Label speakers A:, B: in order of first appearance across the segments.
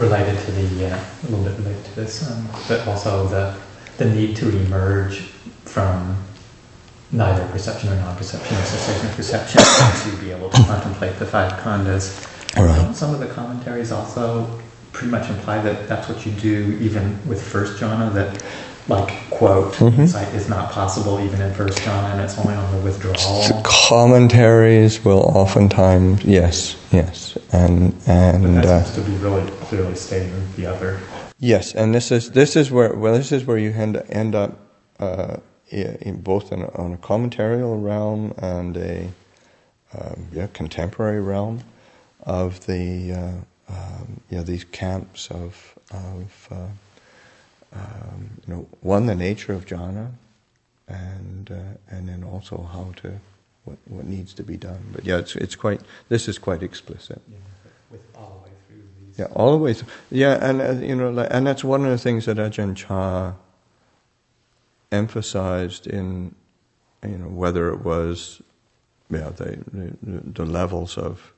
A: related to a little bit related to this, but also the need to emerge from neither perception or non-perception or cessation of perception to be able to contemplate the five khandhas.
B: Right.
A: Some of the commentaries also pretty much imply that that's what you do even with first jhana, that, like, quote, insight is not possible even in first jhana, and it's only on the withdrawal.
B: The commentaries will oftentimes, yes, and
A: but that seems to be really clearly stating the other.
B: Yes, and this is where you end up in both on a commentarial realm and a contemporary realm of the these camps of one, the nature of jhana, and then also what needs to be done. But this is quite explicit.
A: Yeah, with all the way through these.
B: Yeah, all the way through. Yeah, and and that's one of the things that Ajahn Chah emphasized in, whether it was the levels of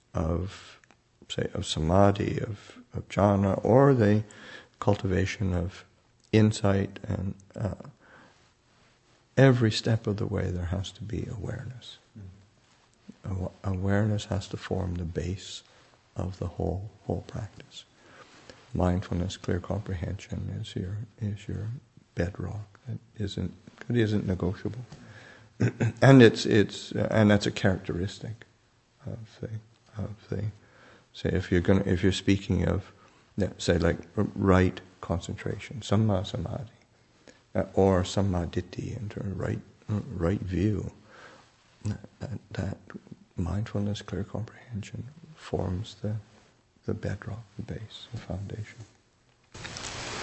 B: samadhi, of jhana, or the cultivation of insight, and every step of the way there has to be awareness. Awareness has to form the base of the whole practice. Mindfulness, clear comprehension is your bedrock. It isn't negotiable, and and that's a characteristic of the say if you're speaking of, say, like right concentration, samma samadhi, or samma ditthi, into right view, that mindfulness, clear comprehension forms the bedrock, the base, the foundation.